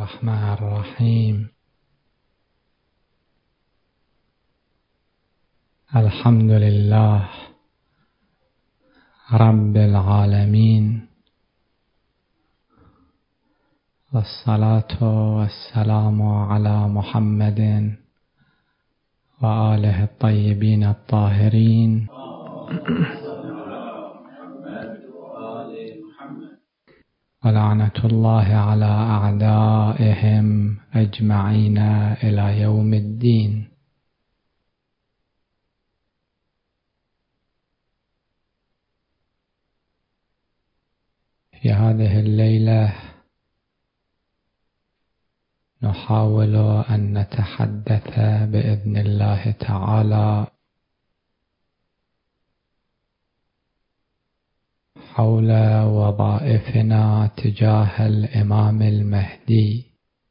الرحمن الرحيم. الحمد لله رب العالمين، والصلاة والسلام على محمد وآله الطيبين الطاهرين، ولعنة الله على أعدائهم أجمعين إلى يوم الدين. في هذه الليلة نحاول أن نتحدث بإذن الله تعالى حول وظائفنا تجاه الإمام المهدي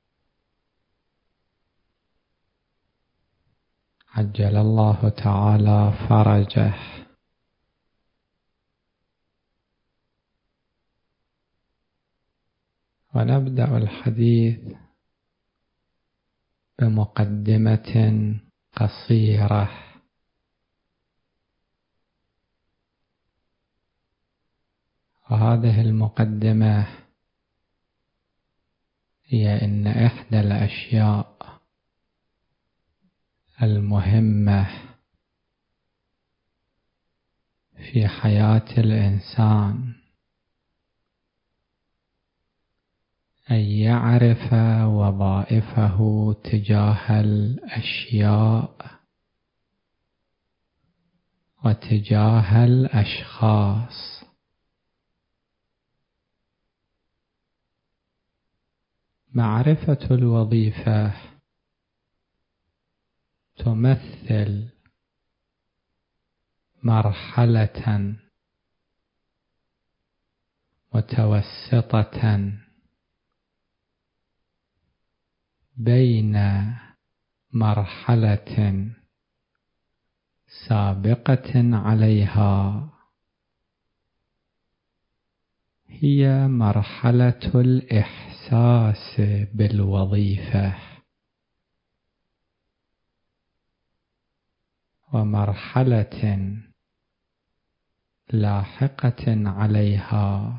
عجل الله تعالى فرجه. ونبدأ الحديث بمقدمة قصيرة. وهذه المقدمة هي إن إحدى الأشياء المهمة في حياة الإنسان أن يعرف وظائفه تجاه الأشياء وتجاه الأشخاص. معرفة الوظيفة تمثل مرحلة متوسطة بين مرحلة سابقة عليها، هي مرحلة الإحساس بالوظيفة، ومرحلة لاحقة عليها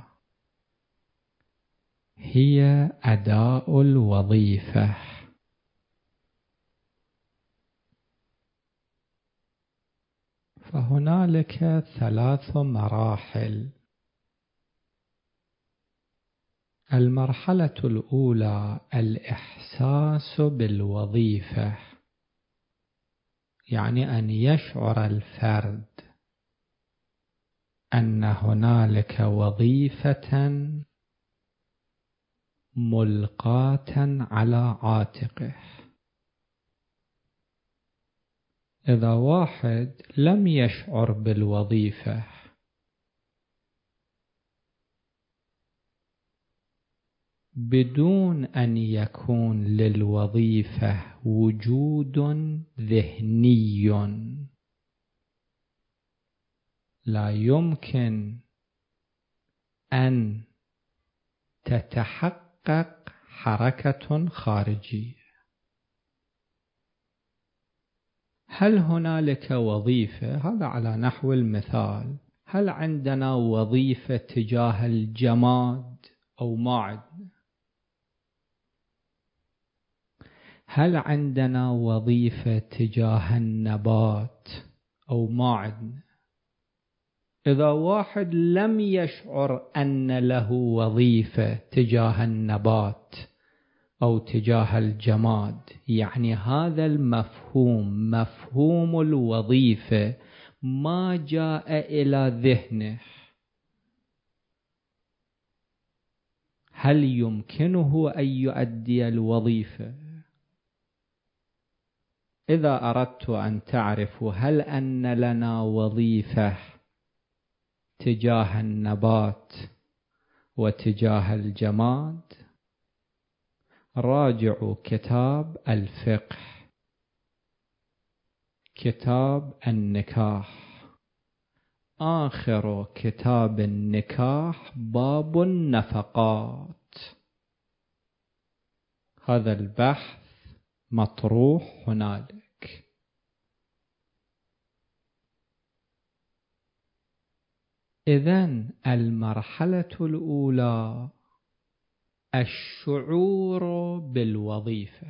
هي أداء الوظيفة. فهنالك 3 مراحل. المرحلة الأولى الإحساس بالوظيفة، يعني أن يشعر الفرد أن هنالك وظيفة ملقاة على عاتقه. إذا واحد لم يشعر بالوظيفة بدون أن يكون للوظيفة وجود ذهني، لا يمكن أن تتحقق حركة خارجية. هل هنالك وظيفة؟ هذا على نحو المثال، هل عندنا وظيفة تجاه الجماد أو ما عندنا؟ هل عندنا وظيفة تجاه النبات أو ما عندنا؟ إذا واحد لم يشعر أن له وظيفة تجاه النبات أو تجاه الجماد، يعني هذا المفهوم، مفهوم الوظيفة، ما جاء إلى ذهنه. هل يمكنه أن يؤدي الوظيفة؟ إذا أردت أن تعرفوا هل أن لنا وظيفة تجاه النبات وتجاه الجماد، راجعوا كتاب الفقه، كتاب النكاح، آخر كتاب النكاح باب النفقات. هذا البحث مطروح هنالك. إذن المرحلة الأولى الشعور بالوظيفة.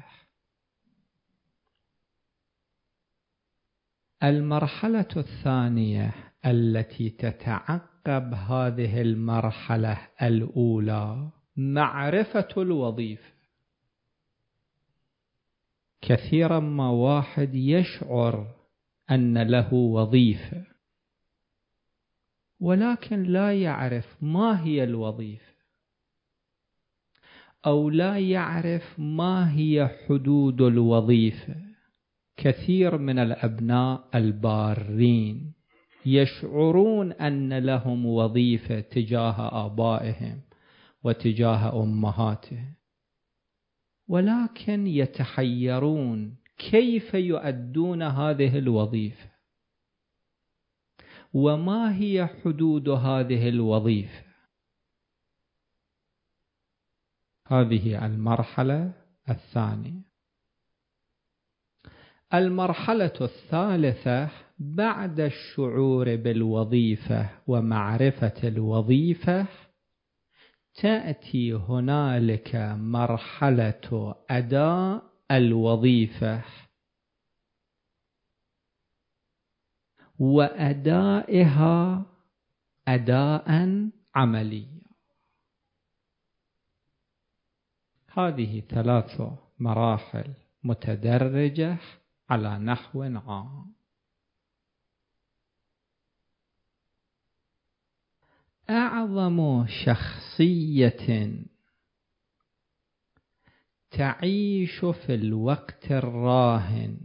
المرحلة الثانية التي تتعقب هذه المرحلة الأولى معرفة الوظيفة. كثيرا ما واحد يشعر أن له وظيفة ولكن لا يعرف ما هي الوظيفة، أو لا يعرف ما هي حدود الوظيفة. كثير من الأبناء البارين يشعرون أن لهم وظيفة تجاه آبائهم وتجاه أمهاتهم، ولكن يتحيرون كيف يؤدون هذه الوظيفة وما هي حدود هذه الوظيفة. هذه المرحلة الثانية. المرحلة الثالثة بعد الشعور بالوظيفة ومعرفة الوظيفة تأتي هنالك مرحلة أداء الوظيفة وأدائها أداء عمليا. هذه 3 مراحل متدرجة على نحو عام. أعظم شخصية تعيش في الوقت الراهن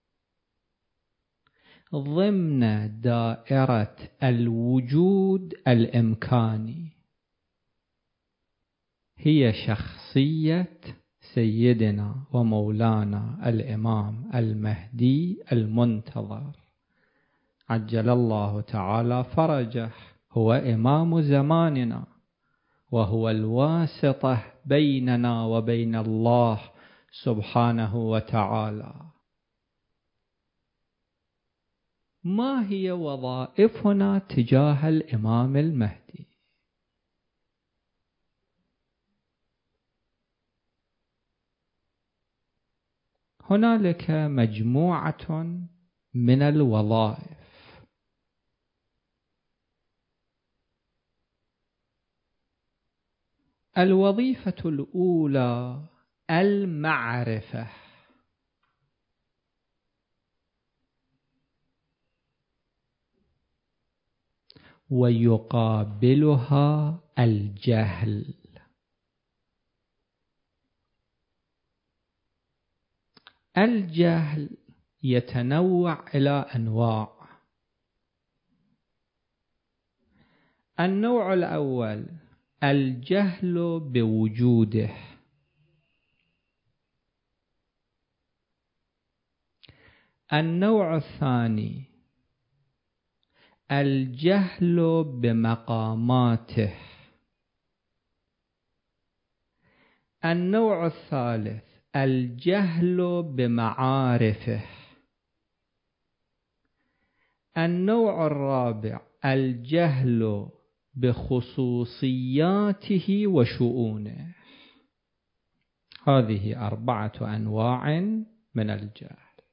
ضمن دائرة الوجود الإمكاني هي شخصية سيدنا ومولانا الإمام المهدي المنتظر عجل الله تعالى فرجه. هو إمام زماننا وهو الواسطة بيننا وبين الله سبحانه وتعالى. ما هي وظائفنا تجاه الإمام المهدي؟ هنالك مجموعة من الوظائف. الوظيفة الأولى المعرفة. ويقابلها الجهل. الجهل يتنوع إلى أنواع. النوع الأول الجهل بوجوده. النوع الثاني الجهل بمقاماته. النوع الثالث الجهل بمعارفه. النوع الرابع الجهل بخصوصياته وشؤونه. هذه 4 أنواع من الجهل.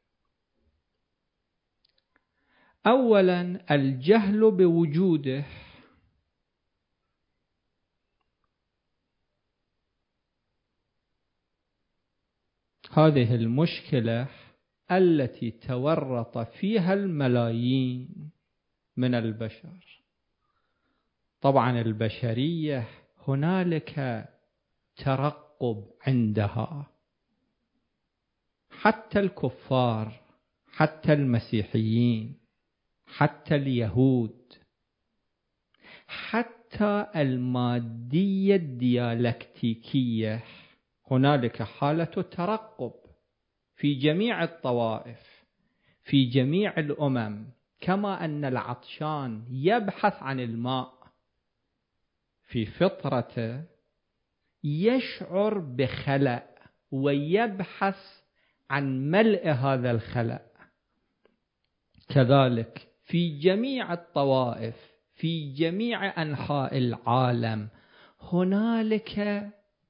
أولا الجهل بوجوده. هذه المشكلة التي تورط فيها الملايين من البشر. طبعا البشرية هنالك ترقب عندها، حتى الكفار، حتى المسيحيين، حتى اليهود، حتى المادية الديالكتيكية، هنالك حالة ترقب في جميع الطوائف، في جميع الأمم. كما أن العطشان يبحث عن الماء في فطرته، يشعر بخلأ ويبحث عن ملء هذا الخلأ. كذلك في جميع الطوائف في جميع أنحاء العالم هنالك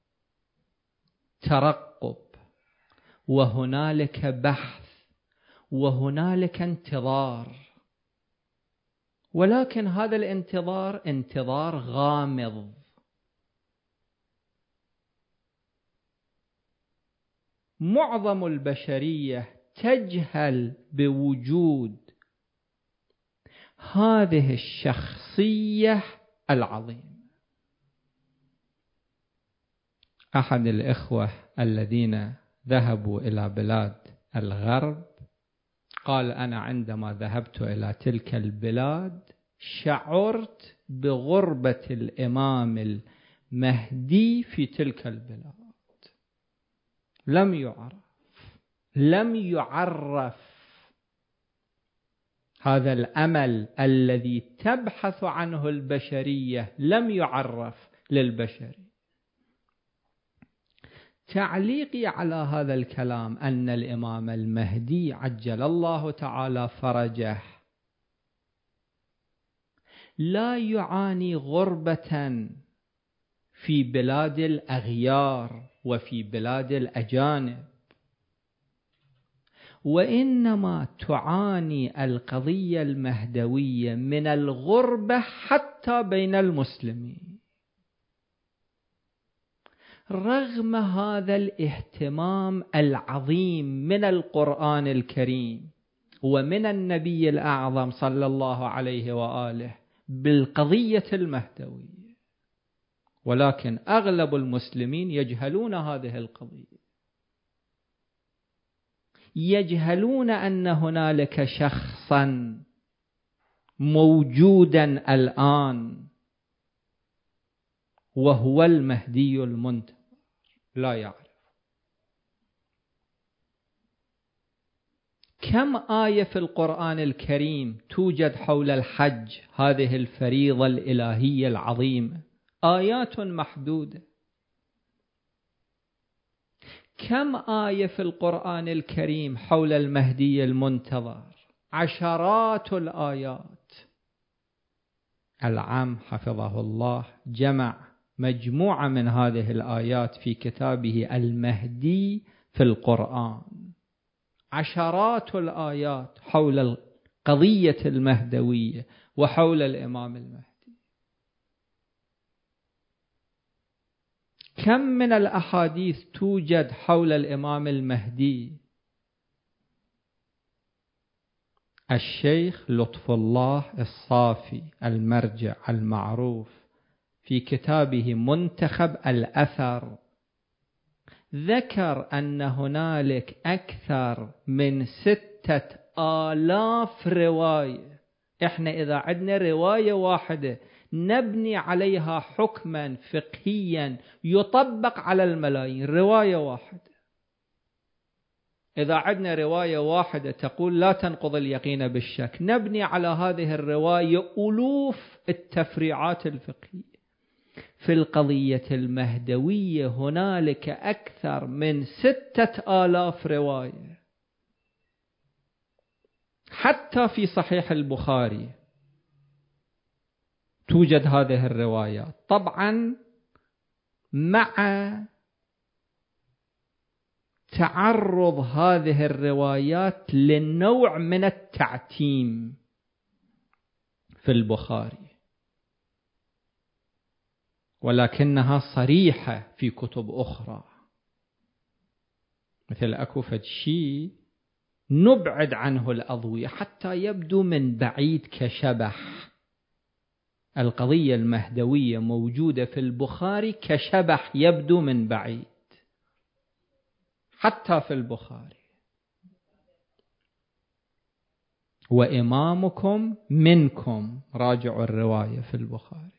ترقب، وهنالك بحث، وهنالك انتظار، ولكن هذا الانتظار انتظار غامض. معظم البشرية تجهل بوجود هذه الشخصية العظيمة. أحد الإخوة الذين ذهبوا إلى بلاد الغرب قال: أنا عندما ذهبت إلى تلك البلاد شعرت بغربة الإمام المهدي في تلك البلاد. لم يعرف هذا الأمل الذي تبحث عنه البشرية، لم يعرف للبشرية. تعليقي على هذا الكلام أن الإمام المهدي عجل الله تعالى فرجه لا يعاني غربة في بلاد الأغيار وفي بلاد الأجانب، وإنما تعاني القضية المهدوية من الغربة حتى بين المسلمين. رغم هذا الاهتمام العظيم من القرآن الكريم ومن النبي الأعظم صلى الله عليه وآله بالقضية المهدوية، ولكن أغلب المسلمين يجهلون هذه القضية، يجهلون أن هنالك شخصا موجودا الآن وهو المهدي المنتظر، لا يعرف. كم آية في القرآن الكريم توجد حول الحج، هذه الفريضة الإلهية العظيمة؟ آيات محدودة. كم آية في القرآن الكريم حول المهدي المنتظر؟ عشرات الآيات. العم حفظه الله جمع مجموعة من هذه الآيات في كتابه المهدي في القرآن، عشرات الآيات حول القضية المهدوية وحول الإمام المهدي. كم من الأحاديث توجد حول الإمام المهدي؟ الشيخ لطف الله الصافي المرجع المعروف في كتابه منتخب الأثر ذكر أن هنالك أكثر من 6000 رواية. إحنا إذا عندنا رواية واحدة نبني عليها حكما فقهيا يطبق على الملايين. رواية واحدة، إذا عندنا رواية واحدة تقول لا تنقض اليقين بالشك، نبني على هذه الرواية ألوف التفريعات الفقهية. في القضية المهدوية هنالك أكثر من 6000 رواية. حتى في صحيح البخاري توجد هذه الروايات، طبعا مع تعرض هذه الروايات للنوع من التعتيم في البخاري، ولكنها صريحة في كتب أخرى. مثل أكو فد شيء نبعد عنه الأضوية حتى يبدو من بعيد كشبح. القضية المهدوية موجودة في البخاري كشبح يبدو من بعيد، حتى في البخاري. وإمامكم منكم، راجعوا الرواية في البخاري،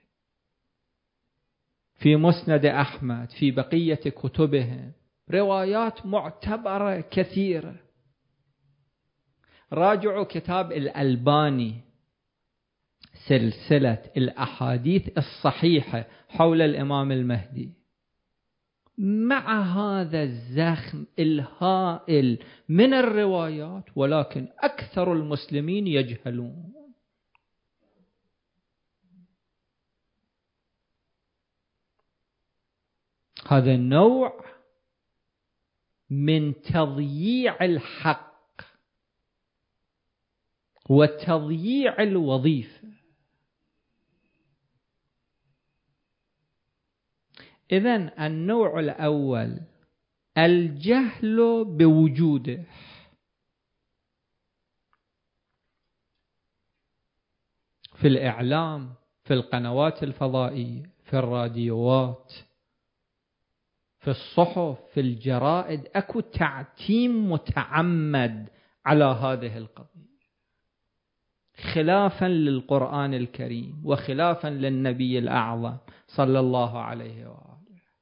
في مسند أحمد، في بقية كتبهم روايات معتبرة كثيرة. راجعوا كتاب الألباني سلسلة الأحاديث الصحيحة حول الإمام المهدي، مع هذا الزخم الهائل من الروايات، ولكن أكثر المسلمين يجهلون. هذا النوع من تضييع الحق وتضييع الوظيفة. إذن النوع الأول الجهل بوجوده، في الإعلام، في القنوات الفضائية، في الراديوات، في الصحف، في الجرائد، أكو تعتيم متعمد على هذه القضية، خلافا للقرآن الكريم وخلافا للنبي الأعظم صلى الله عليه وآله.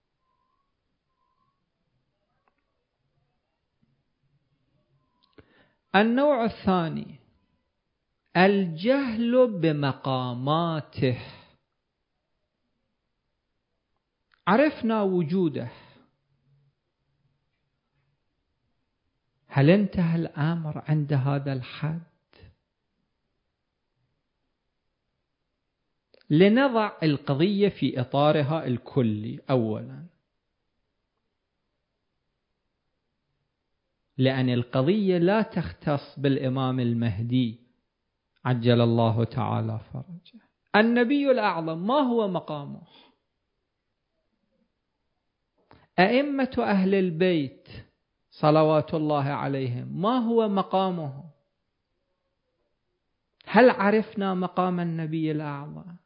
النوع الثاني الجهل بمقاماته. عرفنا وجوده، هل انتهى الأمر عند هذا الحد؟ لنضع القضية في إطارها الكلي أولا، لأن القضية لا تختص بالإمام المهدي عجل الله تعالى فرجه. النبي الأعظم ما هو مقامه؟ أئمة أهل البيت صلوات الله عليهم ما هو مقامه؟ هل عرفنا مقام النبي الأعظم؟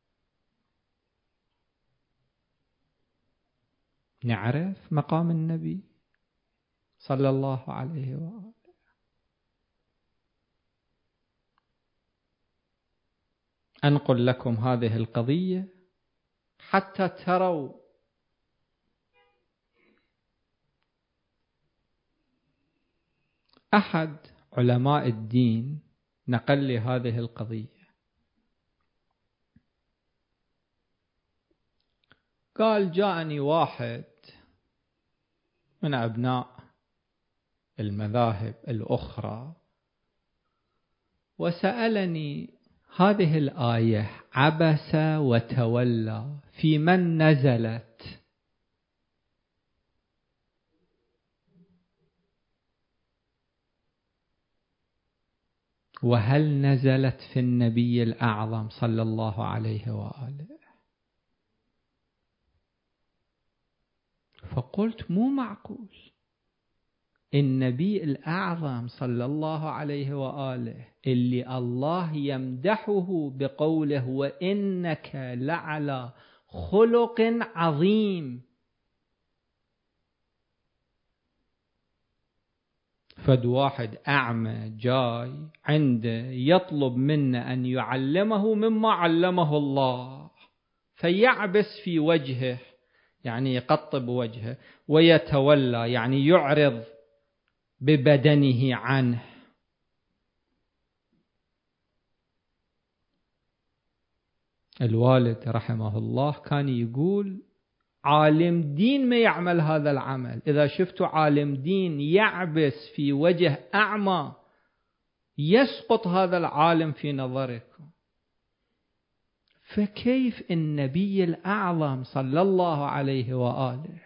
نعرف مقام النبي صلى الله عليه وآله. أنقل لكم هذه القضية حتى تروا أحد علماء الدين نقل لي هذه القضية. قال جاءني واحد من أبناء المذاهب الأخرى وسألني هذه الآية عبس وتولى في من نزلت؟ وهل نزلت في النبي الأعظم صلى الله عليه وآله؟ فقلت مو معقول، النبي الأعظم صلى الله عليه وآله اللي الله يمدحه بقوله وإنك لعلى خلق عظيم، فد واحد أعمى جاي عنده يطلب منا أن يعلمه مما علمه الله، فيعبس في وجهه يعني يقطب وجهه، ويتولى يعني يعرض ببدنه عنه. الوالد رحمه الله كان يقول عالم دين ما يعمل هذا العمل. إذا شفتوا عالم دين يعبس في وجه أعمى يسقط هذا العالم في نظركم، فكيف النبي الأعظم صلى الله عليه وآله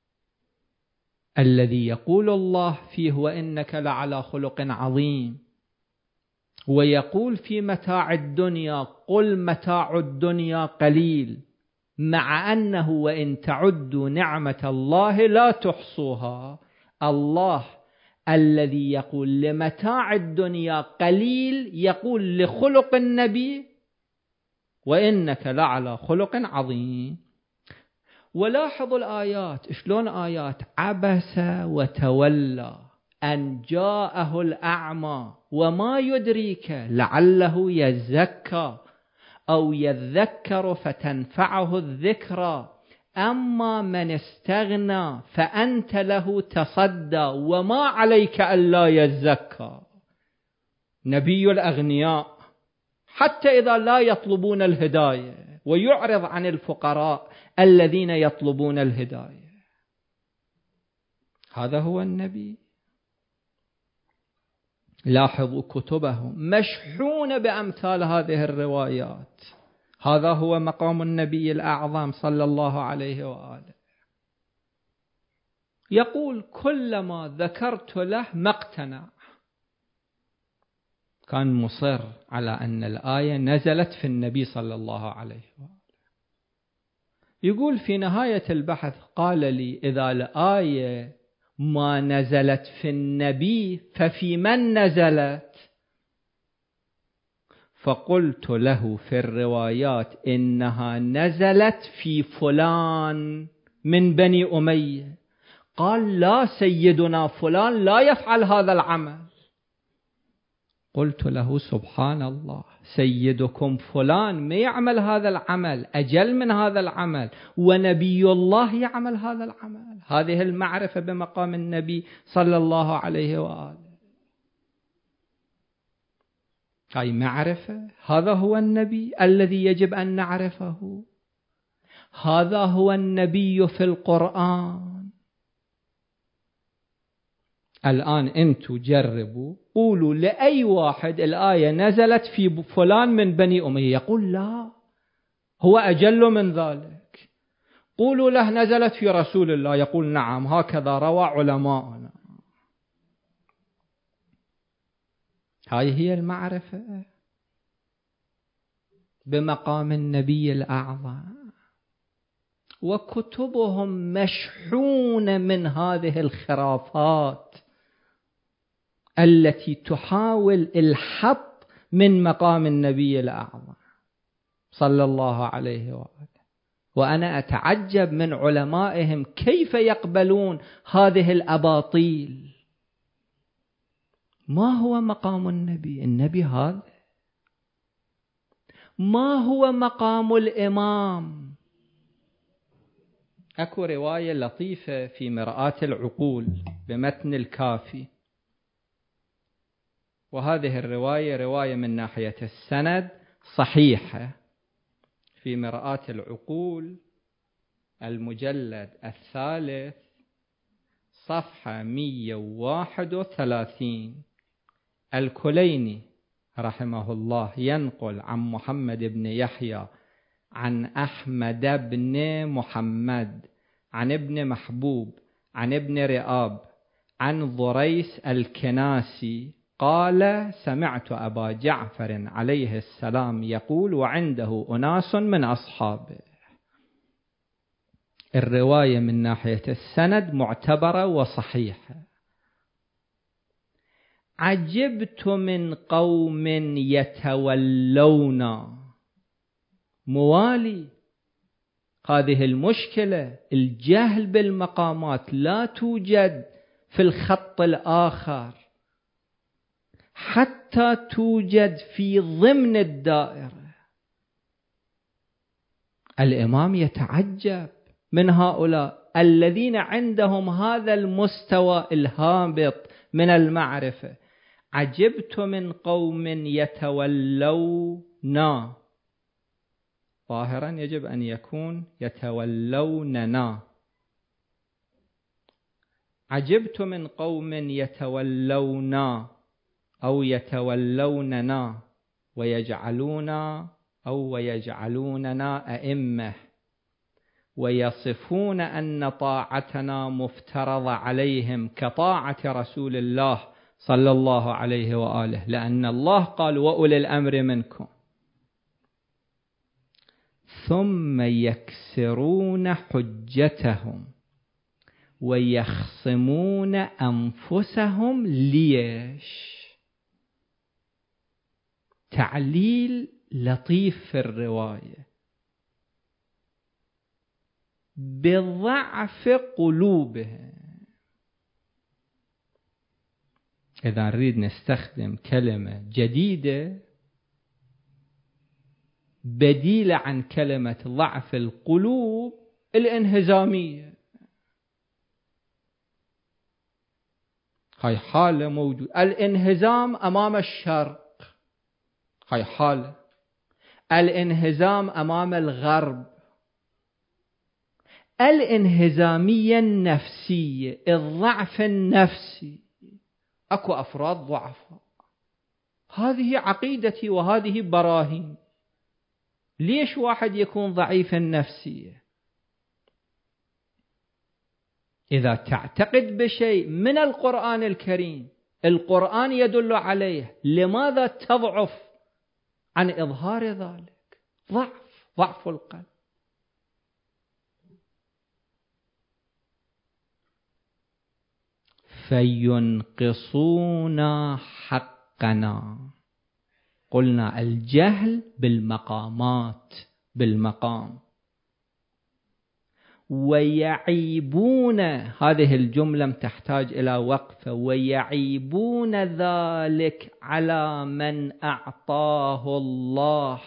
الذي يقول الله فيه وإنك لعلى خلق عظيم، ويقول في متاع الدنيا قل متاع الدنيا قليل، مع أنه وإن تعدوا نعمة الله لا تحصوها. الله الذي يقول لمتاع الدنيا قليل يقول لخلق النبي وإنك لعلى خلق عظيم. ولاحظوا الآيات شلون آيات عبس وتولى أن جاءه الأعمى وما يدريك لعله يزكى أو يذكر فتنفعه الذكرى، أما من استغنى فأنت له تصدى وما عليك ألا يزكى. نبي الأغنياء حتى إذا لا يطلبون الهداية ويعرض عن الفقراء الذين يطلبون الهداية. هذا هو النبي. لاحظوا كتبهم مشحونة بأمثال هذه الروايات. هذا هو مقام النبي الأعظم صلى الله عليه وآله. يقول كلما ذكرت له ما اقتنع. كان مصر على أن الآية نزلت في النبي صلى الله عليه وآله. يقول في نهاية البحث قال لي إذا الآية ما نزلت في النبي ففي من نزلت؟ فقلت له في الروايات إنها نزلت في فلان من بني أمية. قال لا، سيدنا فلان لا يفعل هذا العمل. قلت له سبحان الله، سيدكم فلان ما يعمل هذا العمل، أجل من هذا العمل، ونبي الله يعمل هذا العمل. هذه المعرفة بمقام النبي صلى الله عليه وآله. هاي معرفة. هذا هو النبي الذي يجب أن نعرفه. هذا هو النبي في القرآن. الآن أنتوا جربوا، قولوا لأي واحد الآية نزلت في فلان من بني أمية، يقول لا، هو أجل من ذلك. قولوا له نزلت في رسول الله، يقول نعم، هكذا روى علماءنا. هاي هي المعرفة بمقام النبي الأعظم. وكتبهم مشحونة من هذه الخرافات التي تحاول الحط من مقام النبي الأعظم صلى الله عليه وآله. وأنا أتعجب من علمائهم كيف يقبلون هذه الأباطيل. ما هو مقام النبي؟ النبي هذا. ما هو مقام الإمام؟ أكو رواية لطيفة في مرآة العقول بمتن الكافي، وهذه الرواية رواية من ناحية السند صحيحة، في مرآة العقول المجلد 3 صفحة 131. الكليني رحمه الله ينقل عن محمد بن يحيى عن أحمد بن محمد عن ابن محبوب عن ابن رئاب عن ضريس الكناسي قال سمعت أبا جعفر عليه السلام يقول وعنده أناس من أصحابه. الرواية من ناحية السند معتبرة وصحيحة. عجبت من قوم يتولون، موالي. هذه المشكلة، الجهل بالمقامات لا توجد في الخط الآخر، حتى توجد في ضمن الدائرة. الإمام يتعجب من هؤلاء الذين عندهم هذا المستوى الهابط من المعرفة. عجبت من قوم يتولون، ظاهرا يجب أن يكون يتولوننا. عجبت من قوم يتولونا أو يتولوننا ويجعلونا أو ويجعلوننا أئمة، ويصفون أن طاعتنا مفترضة عليهم كطاعة رسول الله صلى الله عليه وآله، لأن الله قال وأولي الأمر منكم. ثم يكسرون حجتهم ويخصمون أنفسهم. ليش؟ تعليل لطيف في الرواية. بضعف قلوبهم. إذا نريد نستخدم كلمة جديدة بديلة عن كلمة ضعف القلوب، الانهزامية. هاي حالة موجودة. الانهزام أمام الشرق، هاي حالة. الانهزام أمام الغرب، الانهزامية النفسية، الضعف النفسي. أكو أفراد ضعفاء، هذه عقيدتي وهذه براهين. ليش واحد يكون ضعيف النفسية؟ إذا تعتقد بشيء من القرآن الكريم، القرآن يدل عليه، لماذا تضعف عن إظهار ذلك؟ ضعف القلب. فينقصون حقنا. قلنا الجهل بالمقامات، بالمقام. ويعيبون، هذه الجملة تحتاج إلى وقفة، ويعيبون ذلك على من أعطاه الله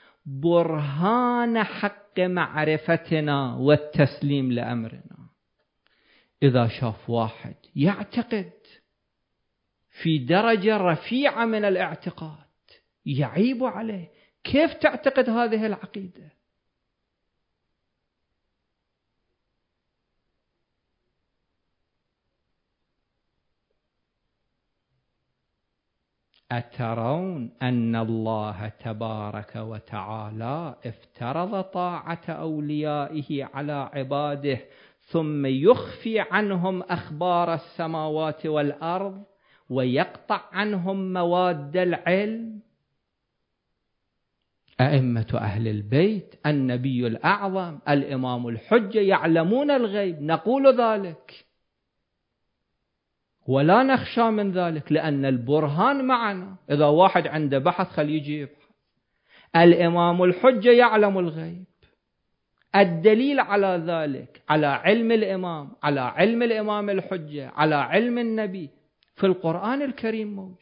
برهان حق معرفتنا والتسليم لأمرنا. إذا شاف واحد يعتقد في درجة رفيعة من الاعتقاد، يعيب عليه، كيف تعتقد هذه العقيدة؟ أترون أن الله تبارك وتعالى افترض طاعة أوليائه على عباده ثم يخفي عنهم أخبار السماوات والأرض ويقطع عنهم مواد العلم؟ أئمة أهل البيت، النبي الأعظم، الإمام الحجة، يعلمون الغيب، نقول ذلك ولا نخشى من ذلك، لأن البرهان معنا. إذا واحد عنده بحث خليه يجي يبحث. الإمام الحجة يعلم الغيب. الدليل على ذلك، على علم الإمام، على علم الإمام الحجة، على علم النبي، في القرآن الكريم موجود.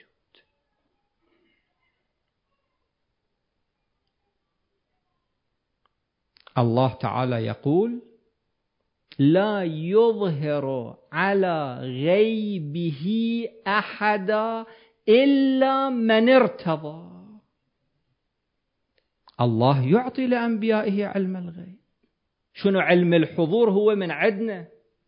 الله تعالى يقول: لا يظهر على غيبه أحدا إلا من ارتضى. الله يعطي لأنبيائه علم الغيب. شنو علم الحضور؟ هو من عندنا.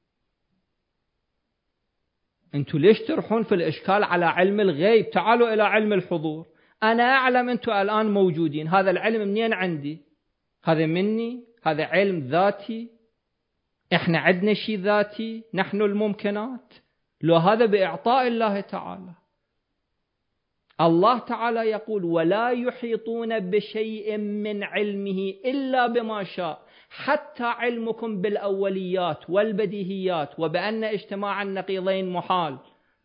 انتوا ليش تروحون في الإشكال على علم الغيب؟ تعالوا إلى علم الحضور. أنا أعلم أنتوا الآن موجودين، هذا العلم منين عندي؟ هذا مني؟ هذا علم ذاتي؟ إحنا عندنا شيء ذاتي نحن الممكنات؟ لو هذا بإعطاء الله تعالى. الله تعالى يقول: ولا يحيطون بشيء من علمه إلا بما شاء. حتى علمكم بالأوليات والبديهيات، وبأن اجتماع النقيضين محال،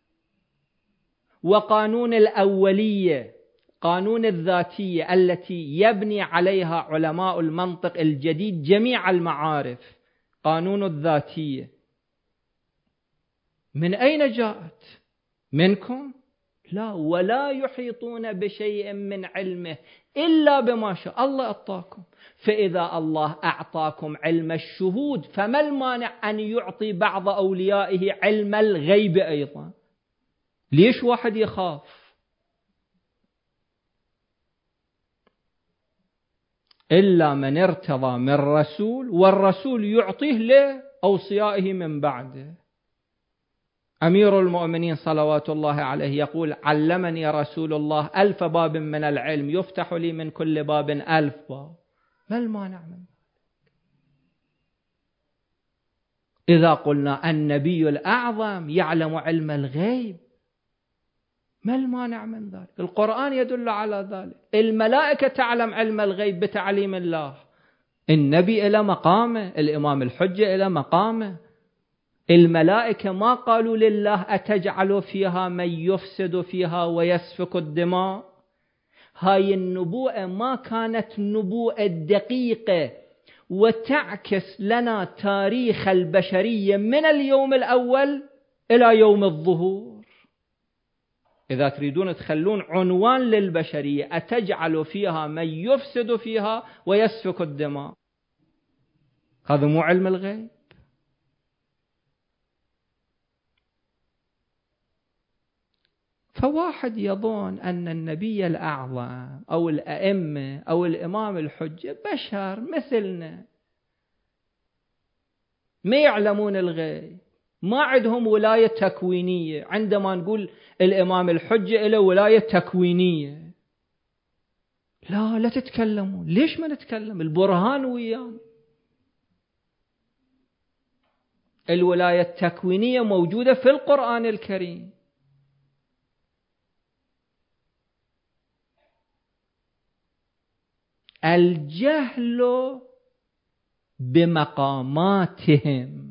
وقانون الأولية، قانون الذاتية التي يبني عليها علماء المنطق الجديد جميع المعارف، قانون الذاتية، من أين جاءت؟ منكم؟ لا. ولا يحيطون بشيء من علمه إلا بما شاء. الله أعطاكم. فإذا الله أعطاكم علم الشهود، فما المانع أن يعطي بعض أوليائه علم الغيب أيضا؟ ليش واحد يخاف؟ إلا من ارتضى من رسول، والرسول يعطيه لأوصيائه من بعده. أمير المؤمنين صلوات الله عليه يقول: علمني رسول الله 1000 باب من العلم، يفتح لي من كل باب 1000 باب. ما المانع من ذلك؟ إذا قلنا النبي الأعظم يعلم علم الغيب، ما المانع من ذلك؟ القرآن يدل على ذلك. الملائكة تعلم علم الغيب بتعليم الله. النبي إلى مقامه، الإمام الحجة إلى مقامه. الملائكة ما قالوا لله: أتجعل فيها من يفسد فيها ويسفك الدماء؟ هاي النبوءة ما كانت نبوءة دقيقة وتعكس لنا تاريخ البشرية من اليوم الأول إلى يوم الظهور. إذا تريدون تخلون عنوان للبشرية: أتجعل فيها من يفسد فيها ويسفك الدماء، هذا مو علم الغيب؟ فواحد يظن أن النبي الأعظم أو الأئمة أو الإمام الحجة بشر مثلنا، ما يعلمون الغيب، ما عندهم ولاية تكوينية. عندما نقول الإمام الحجة له ولاية تكوينية، لا تتكلمون. ليش ما نتكلم؟ البرهان ويانا. الولاية التكوينية موجودة في القرآن الكريم. الجهل بمقاماتهم،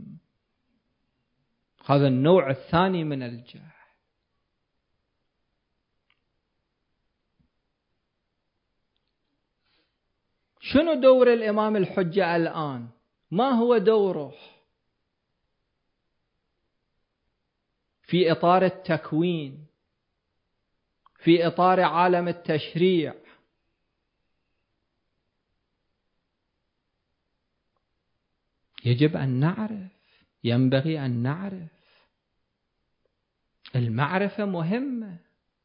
هذا النوع الثاني من الجهل. شنو دور الإمام الحجة الآن؟ ما هو دوره في إطار التكوين، في إطار عالم التشريع؟ يجب أن نعرف، ينبغي أن نعرف. المعرفة مهمة.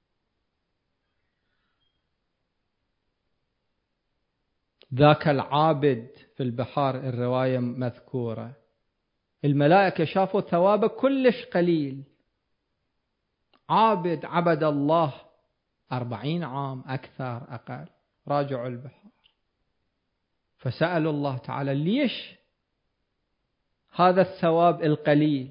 ذاك العابد في البحار، الرواية مذكورة، الملائكة شافوا ثوابه كلش قليل. عابد عبد الله 40 عام، أكثر أقل، راجعوا البحر، فسألوا الله تعالى ليش هذا الثواب القليل؟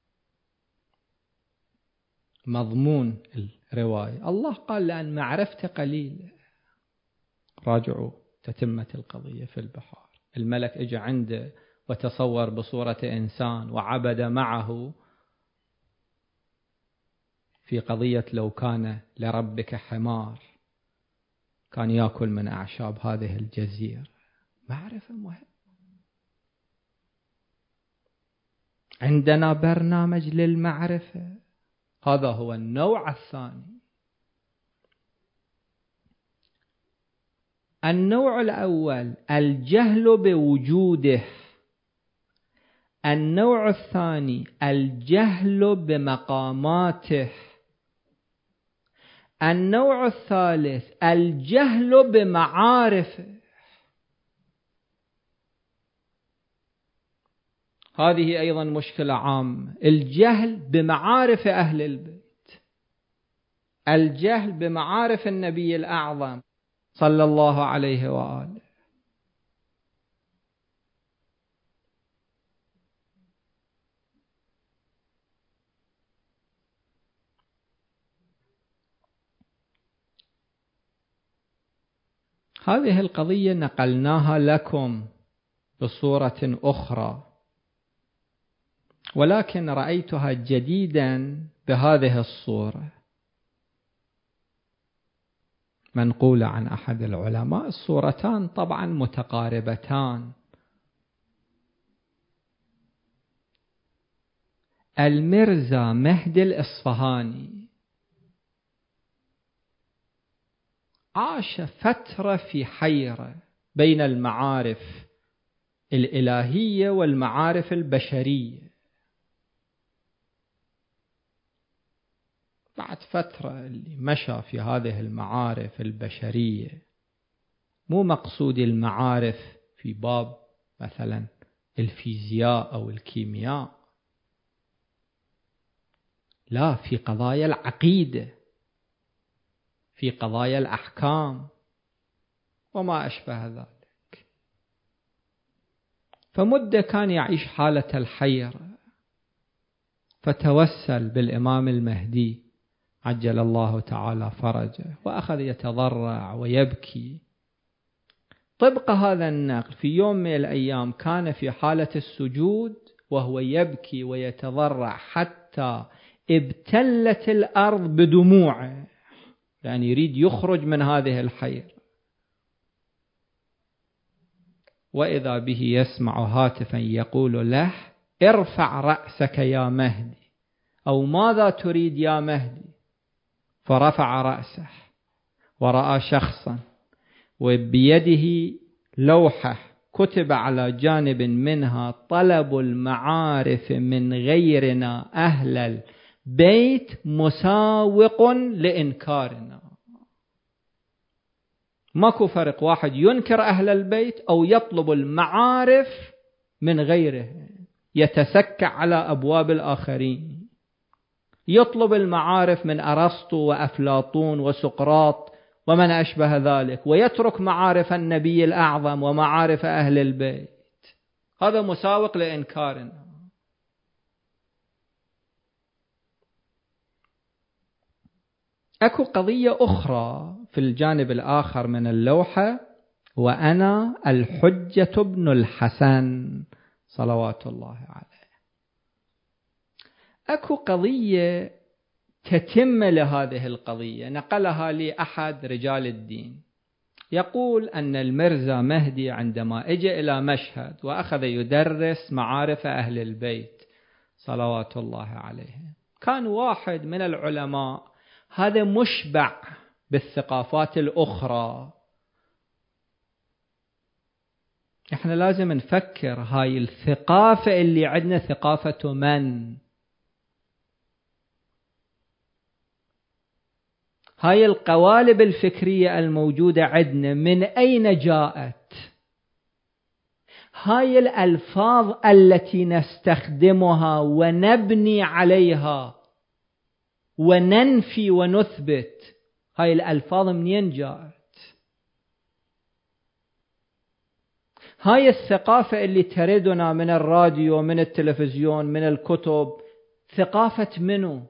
مضمون الرواية الله قال لأن معرفته قليلة. راجعوا تتمة القضية في البحار. الملك اجى عنده وتصور بصورة إنسان وعبد معه في قضية لو كان لربك حمار كان يأكل من أعشاب هذه الجزيرة. معرفة مهمة. عندنا برنامج للمعرفة. هذا هو النوع الثاني. النوع الأول الجهل بوجوده. النوع الثاني الجهل بمقاماته. النوع الثالث الجهل بمعارفه. هذه أيضا مشكلة عامة، الجهل بمعارف أهل البيت، الجهل بمعارف النبي الأعظم صلى الله عليه وآله. هذه القضية نقلناها لكم بصورة أخرى، ولكن رأيتها جديدا بهذه الصورة، منقولة عن أحد العلماء. الصورتان طبعا متقاربتان. المرزا مهدي الإصفهاني عاش فترة في حيرة بين المعارف الإلهية والمعارف البشرية. بعد فترة اللي مشى في هذه المعارف البشرية، مو مقصود المعارف في باب مثلا الفيزياء أو الكيمياء، لا، في قضايا العقيدة، في قضايا الأحكام وما أشبه ذلك. فمدة كان يعيش حالة الحيرة، فتوسل بالإمام المهدي عجل الله تعالى فرجه، وأخذ يتضرع ويبكي. طبق هذا النقل في يوم من الأيام كان في حالة السجود وهو يبكي ويتضرع حتى ابتلت الأرض بدموعه، يعني يريد يخرج من هذه الحيرة. وإذا به يسمع هاتفا يقول له ارفع رأسك يا مهدي، أو ماذا تريد يا مهدي؟ فرفع رأسه ورأى شخصا وبيده لوحة كتب على جانب منها طلب المعارف من غيرنا أهل البيت مساوق لإنكارنا. ماكو فرق، واحد ينكر أهل البيت أو يطلب المعارف من غيره. يتسكع على أبواب الآخرين، يطلب المعارف من أرسطو وأفلاطون وسقراط ومن أشبه ذلك، ويترك معارف النبي الأعظم ومعارف أهل البيت. هذا مساوق لإنكارنا. أكو قضية أخرى في الجانب الآخر من اللوحة، وأنا الحجة ابن الحسن صلوات الله عليه. أكو قضية تتم لهذه القضية نقلها لي أحد رجال الدين، يقول أن المرزا مهدي عندما اجى إلى مشهد وأخذ يدرس معارف أهل البيت صلوات الله عليه، كان واحد من العلماء هذا مشبع بالثقافات الأخرى. احنا لازم نفكر هاي الثقافة اللي عندنا ثقافة من؟ هاي القوالب الفكرية الموجودة عندنا من أين جاءت؟ هاي الألفاظ التي نستخدمها ونبني عليها وننفي ونثبت، هاي الألفاظ منين جاءت؟ هاي الثقافة اللي تردنا من الراديو، من التلفزيون، من الكتب، ثقافة منو؟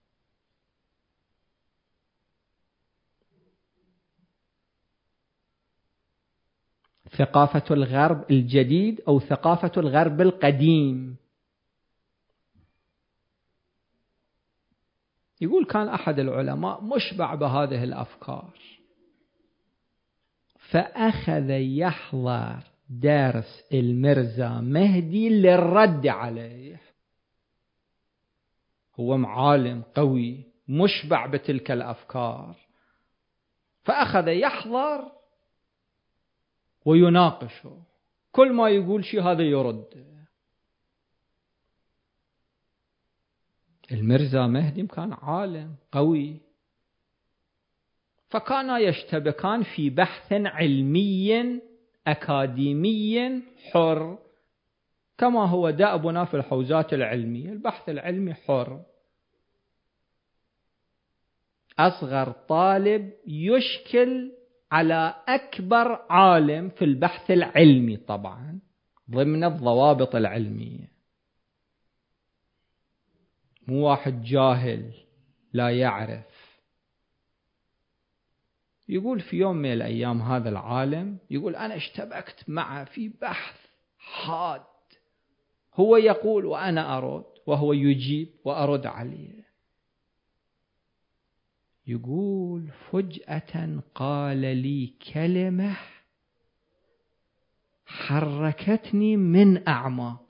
ثقافة الغرب الجديد أو ثقافة الغرب القديم؟ يقول كان أحد العلماء مشبع بهذه الأفكار، فأخذ يحضر درس المرزا مهدي للرد عليه. هو معالم قوي مشبع بتلك الأفكار، فأخذ يحضر ويناقشه، كل ما يقول شيء هذا يرد. المرزا مهدي كان عالم قوي، فكانا يشتبكان في بحث علمي أكاديمي حر، كما هو دأبنا في الحوزات العلمية، البحث العلمي حر. أصغر طالب يشكل على أكبر عالم في البحث العلمي، طبعا ضمن الضوابط العلمية، مو واحد جاهل لا يعرف. يقول في يوم من الأيام هذا العالم يقول أنا اشتبكت معه في بحث حاد، هو يقول وأنا أرد، وهو يجيب وأرد عليه. يقول فجأة قال لي كلمة حركتني من أعماقي.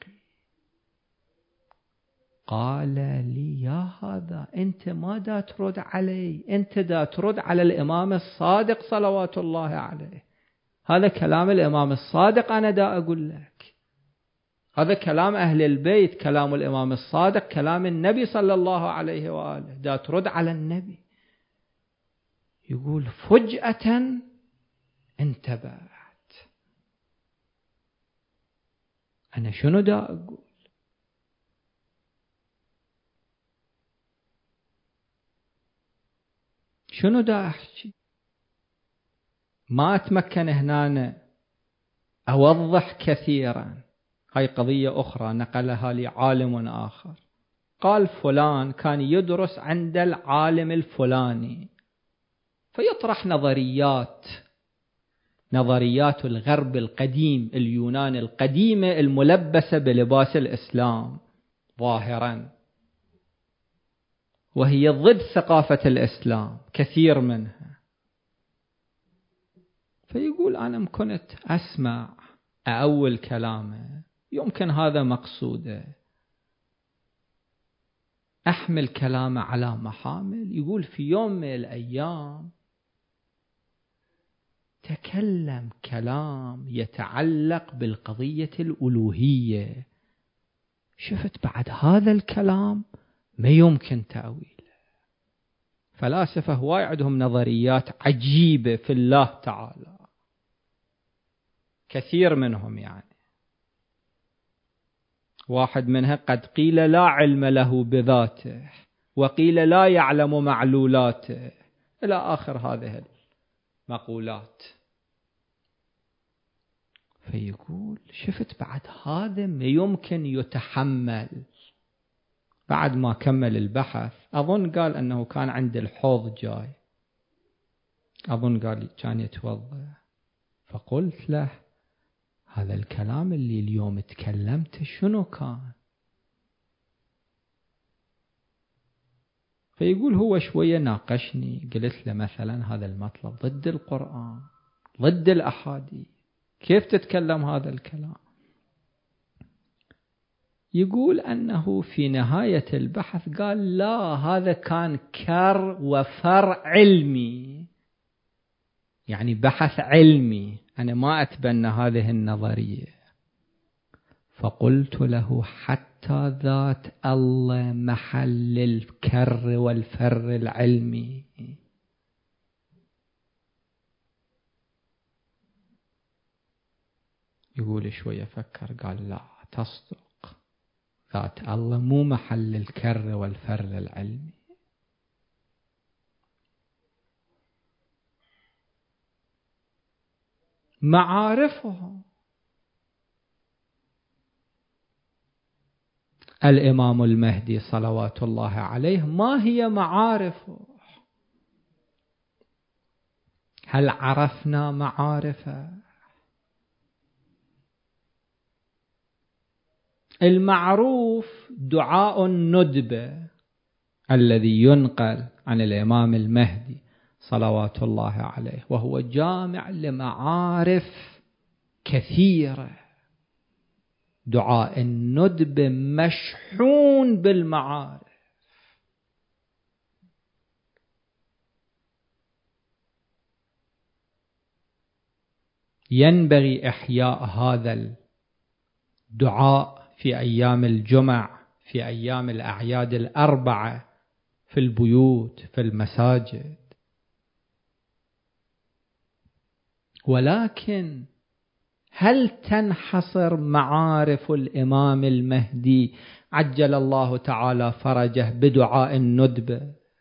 قال لي يا هذا أنت ما دا ترد علي، أنت دا ترد على الإمام الصادق صلوات الله عليه. هذا كلام الإمام الصادق أنا دا أقول لك، هذا كلام أهل البيت، كلام الإمام الصادق، كلام النبي صلى الله عليه وآله، دا ترد على النبي. يقول فجأة انتبهت، أنا شنو دا أقول؟ شنو دا أحكي؟ ما أتمكن هنا أوضح كثيرا. هاي قضية أخرى نقلها لي عالم آخر، قال فلان كان يدرس عند العالم الفلاني، فيطرح نظريات الغرب القديم، اليونان القديمة الملبسة بلباس الإسلام ظاهرا، وهي ضد ثقافة الإسلام كثير منها. فيقول أنا كنت أسمع أول كلامه، يمكن هذا مقصوده، أحمل كلامه على محامل. يقول في يوم من الأيام تكلم كلام يتعلق بالقضية الألوهية، شفت بعد هذا الكلام ما يمكن تأويله. فلاسفة هواي عندهم نظريات عجيبة في الله تعالى، كثير منهم يعني. واحد منها قد قيل لا علم له بذاته، وقيل لا يعلم معلولاته، إلى آخر هذه المقولات. فيقول شفت بعد هذا ما يمكن يتحمل. بعد ما كمل البحث أظن قال أنه كان عند الحوض جاي، أظن قال كان يتوضأ، فقلت له هذا الكلام اللي اليوم تكلمت شنو كان؟ فيقول هو شوية ناقشني، قلت له مثلا هذا المطلب ضد القرآن ضد الأحاديث، كيف تتكلم هذا الكلام؟ يقول أنه في نهاية البحث قال لا، هذا كان كر وفر علمي، يعني بحث علمي، أنا ما أتبنى هذه النظرية. فقلت له حتى ذات الله محل الكر والفر العلمي. يقول شوية فكر قال لا تصدق، ذات الله مو محل الكر والفر العلمي. معارفه الإمام المهدي صلوات الله عليه ما هي معارفه؟ هل عرفنا معارفه؟ المعروف دعاء الندبة الذي ينقل عن الإمام المهدي صلوات الله عليه، وهو جامع لمعارف كثيرة. دعاء الندبة مشحون بالمعارف. ينبغي إحياء هذا الدعاء في أيام الجمع، في أيام الأعياد الأربعة، في البيوت، في المساجد. ولكن هل تنحصر معارف الإمام المهدي عجل الله تعالى فرجه بدعاء الندبة؟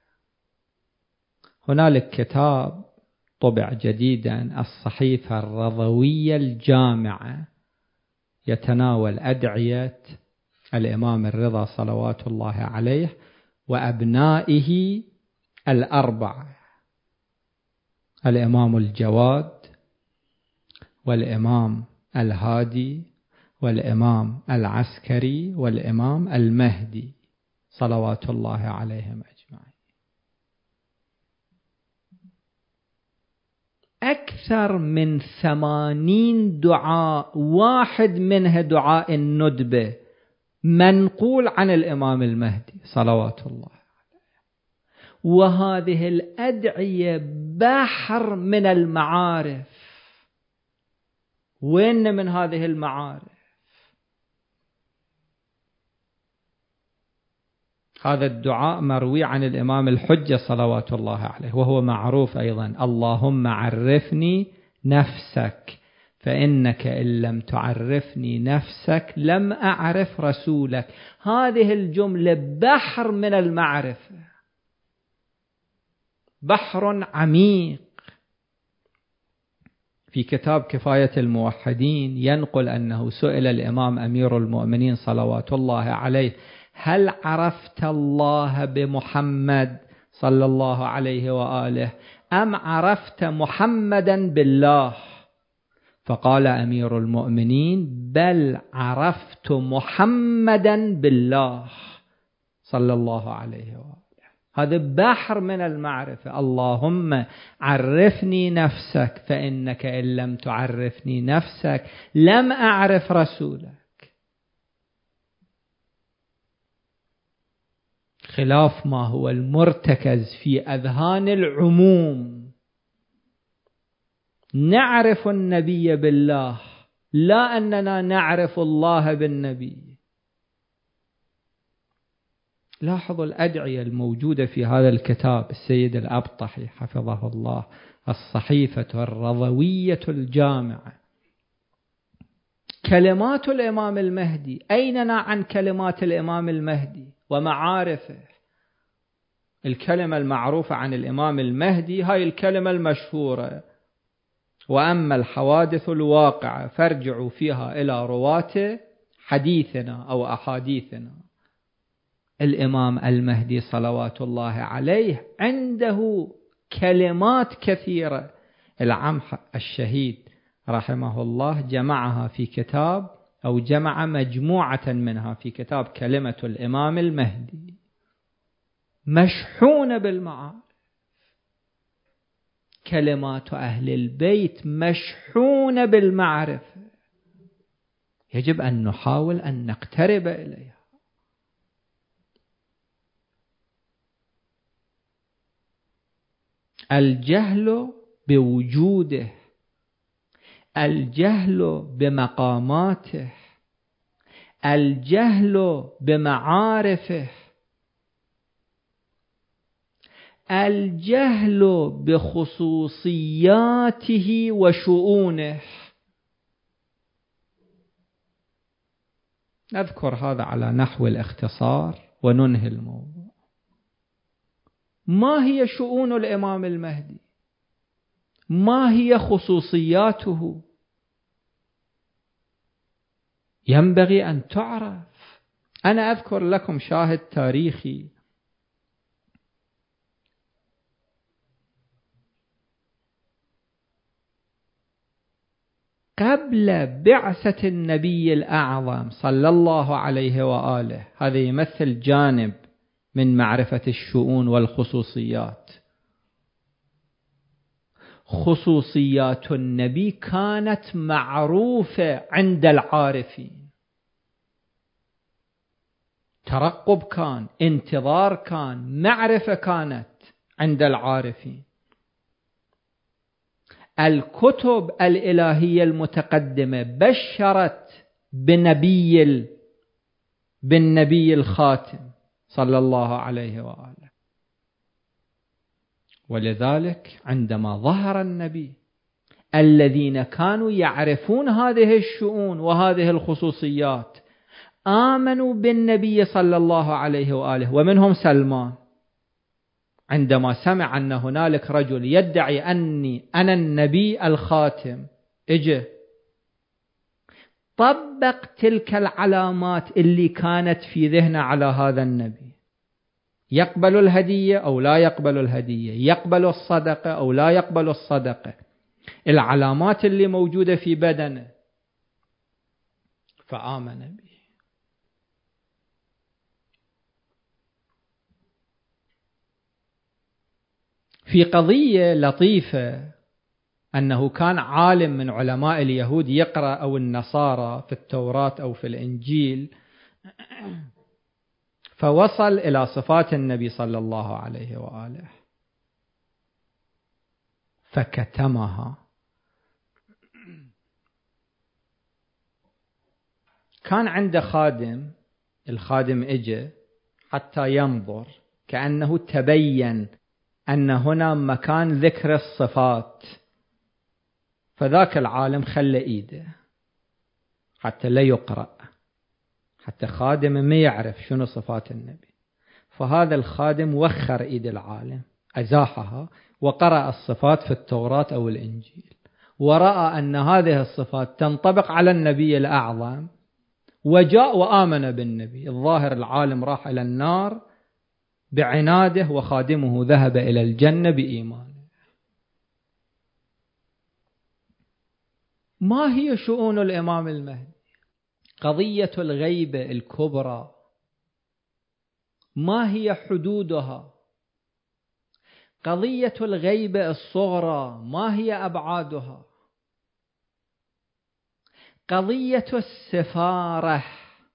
هنالك كتاب طبع جديدا، الصحيفة الرضوية الجامعة، يتناول أدعية الإمام الرضا صلوات الله عليه وأبنائه الأربعة، الإمام الجواد والإمام الهادي والإمام العسكري والإمام المهدي صلوات الله عليهم أجمعين. أكثر من 80 دعاء، واحد منها دعاء الندبة، منقول عن الإمام المهدي صلوات الله عليه. وهذه الأدعية بحر من المعارف. وين من هذه المعارف؟ هذا الدعاء مروي عن الإمام الحجة صلوات الله عليه، وهو معروف أيضا: اللهم عرفني نفسك فإنك إن لم تعرفني نفسك لم أعرف رسولك. هذه الجملة بحر من المعرفة، بحر عميق. في كتاب كفاية الموحدين ينقل أنه سئل الإمام أمير المؤمنين صلوات الله عليه: هل عرفت الله بمحمد صلى الله عليه وآله أم عرفت محمدا بالله؟ فقال أمير المؤمنين: بل عرفت محمدا بالله صلى الله عليه وآله. هذا بحر من المعرفة. اللهم عرفني نفسك فإنك إن لم تعرفني نفسك لم أعرف رسولك. خلاف ما هو المرتكز في أذهان العموم. نعرف النبي بالله، لا أننا نعرف الله بالنبي. لاحظوا الأدعية الموجودة في هذا الكتاب، السيد الأبطحي حفظه الله، الصحيفة الرضوية الجامعة، كلمات الإمام المهدي، أيننا عن كلمات الإمام المهدي ومعارفه؟ الكلمة المعروفة عن الإمام المهدي هاي الكلمة المشهورة، وأما الحوادث الواقعة فارجعوا فيها إلى رواة حديثنا أو أحاديثنا. الإمام المهدي صلوات الله عليه عنده كلمات كثيرة. العم الشهيد رحمه الله جمعها في كتاب، أو جمع مجموعة منها في كتاب كلمة الإمام المهدي، مشحونة بالمعارف. كلمات أهل البيت مشحونة بالمعرفة، يجب أن نحاول أن نقترب إليها. الجهل بوجوده، الجهل بمقاماته، الجهل بمعارفه، الجهل بخصوصياته وشؤونه. نذكر هذا على نحو الاختصار وننهي الموضوع. ما هي شؤون الإمام المهدي؟ ما هي خصوصياته؟ ينبغي أن تعرف. أنا أذكر لكم شاهد تاريخي. قبل بعثة النبي الأعظم صلى الله عليه وآله، هذا يمثل جانب من معرفة الشؤون والخصوصيات. خصوصيات النبي كانت معروفة عند العارفين. ترقب كان، انتظار كان، معرفة كانت عند العارفين. الكتب الإلهية المتقدمة بشرت بالنبي الخاتم صلى الله عليه وآله. ولذلك عندما ظهر النبي، الذين كانوا يعرفون هذه الشؤون وهذه الخصوصيات آمنوا بالنبي صلى الله عليه وآله، ومنهم سلمان. عندما سمع أن هنالك رجل يدعي أني أنا النبي الخاتم، اجى طبق تلك العلامات اللي كانت في ذهنه على هذا النبي. يقبل الهدية أو لا يقبل الهدية، يقبل الصدقة أو لا يقبل الصدقة، العلامات اللي موجودة في بدنه، فآمن به. في قضية لطيفة، أنه كان عالم من علماء اليهود يقرأ أو النصارى في التوراة أو في الإنجيل، فوصل إلى صفات النبي صلى الله عليه وآله فكتمها. كان عنده خادم، الخادم اجى حتى ينظر، كأنه تبين أن هنا مكان ذكر الصفات، فذاك العالم خلى إيده حتى لا يقرأ، حتى خادم ما يعرف شنو صفات النبي. فهذا الخادم وخر إيد العالم، أزاحها، وقرأ الصفات في التوراة أو الإنجيل، ورأى أن هذه الصفات تنطبق على النبي الأعظم، وجاء وآمن بالنبي. الظاهر العالم راح إلى النار بعناده، وخادمه ذهب إلى الجنة بإيمانه. ما هي شؤون الإمام المهدي؟ قضية الغيبة الكبرى، ما هي حدودها؟ قضية الغيبة الصغرى، ما هي أبعادها؟ قضية السفارة.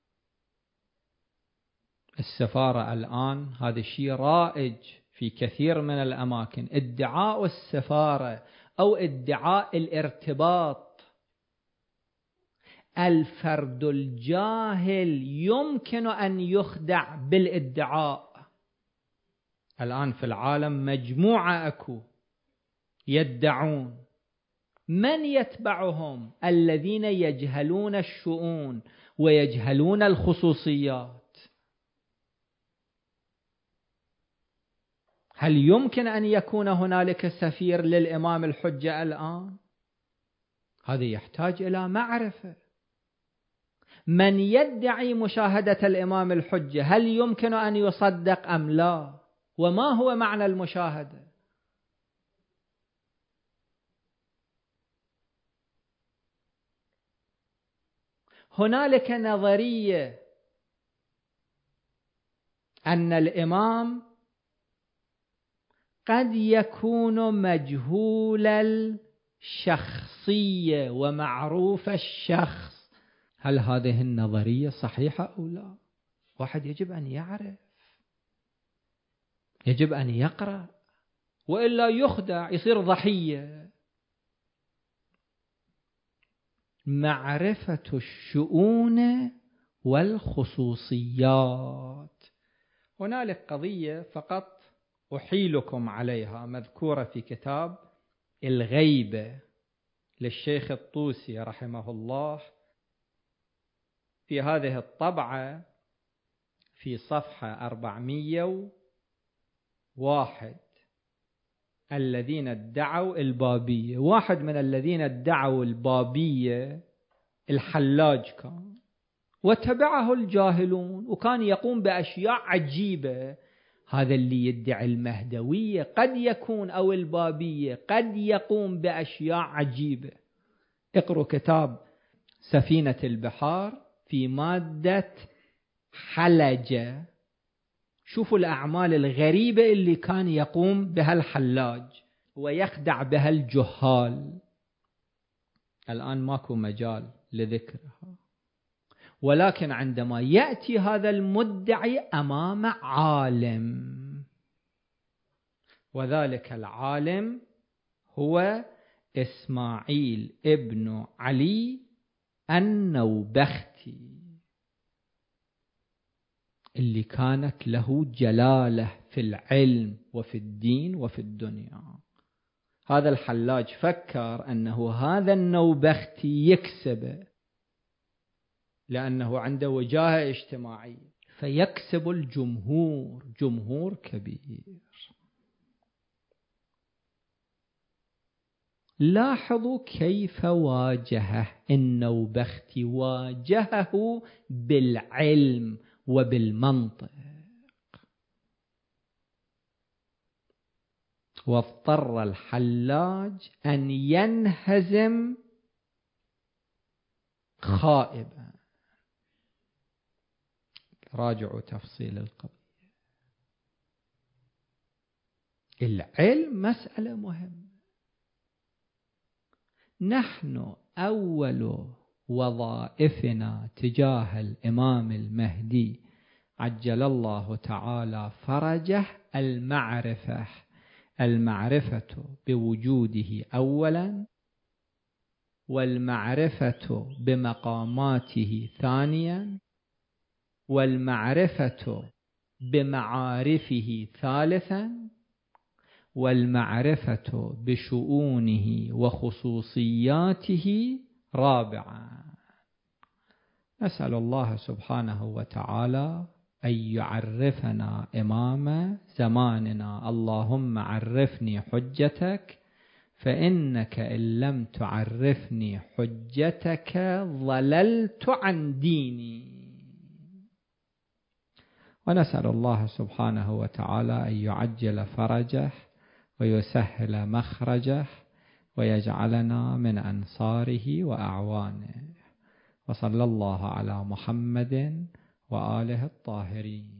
السفارة الآن هذا الشيء رائج في كثير من الأماكن، ادعاء السفارة أو ادعاء الارتباط. الفرد الجاهل يمكن أن يخدع بالادعاء. الآن في العالم مجموعة أكو يدعون من يتبعهم؟ الذين يجهلون الشؤون ويجهلون الخصوصيات. هل يمكن أن يكون هنالك سفير للإمام الحجة الآن؟ هذا يحتاج إلى معرفة. من يدعي مشاهدة الإمام الحجة هل يمكن أن يصدق أم لا؟ وما هو معنى المشاهدة؟ هنالك نظرية أن الإمام قد يكون مجهول الشخصية ومعروف الشخص. هل هذه النظرية صحيحة أو لا؟ واحد يجب أن يعرف، يجب أن يقرأ، وإلا يخدع، يصير ضحية. معرفة الشؤون والخصوصيات. هنالك قضية فقط أحيلكم عليها مذكورة في كتاب الغيبة للشيخ الطوسي رحمه الله، في هذه الطبعة في صفحة 401. الذين ادعوا البابية. واحد من الذين ادعوا البابية الحلاج كان، وتبعه الجاهلون، وكان يقوم بأشياء عجيبة. هذا اللي يدعي المهدوية قد يكون، أو البابية قد يقوم بأشياء عجيبة. اقرأوا كتاب سفينة البحار في مادة حلجة، شوفوا الأعمال الغريبة اللي كان يقوم بها الحلاج ويخدع بها الجهال. الآن ماكو مجال لذكرها، ولكن عندما يأتي هذا المدعي أمام عالم، وذلك العالم هو إسماعيل ابن علي النوبختي، اللي كانت له جلالة في العلم وفي الدين وفي الدنيا. هذا الحلاج فكر أنه هذا النوبختي يكسب، لأنه عنده وجاهة اجتماعية، فيكسب الجمهور، جمهور كبير. لاحظوا كيف واجهه النوبختي، واجهه بالعلم وبالمنطق، واضطر الحلاج أن ينهزم خائبا. راجعوا تفصيل القضية. العلم مسألة مهمة. نحن أول وظائفنا تجاه الإمام المهدي عجل الله تعالى فرجه المعرفة بوجوده أولا، والمعرفة بمقاماته ثانيا، والمعرفة بمعارفه ثالثا، والمعرفة بشؤونه وخصوصياته رابعا. نسأل الله سبحانه وتعالى أن يعرفنا إمام زماننا. اللهم عرفني حجتك، فإنك إن لم تعرفني حجتك ضللت عن ديني. ونسأل الله سبحانه وتعالى أن يعجل فرجه ويسهل مخرجه، ويجعلنا من أنصاره وأعوانه. وصلى الله على محمد وآله الطاهرين.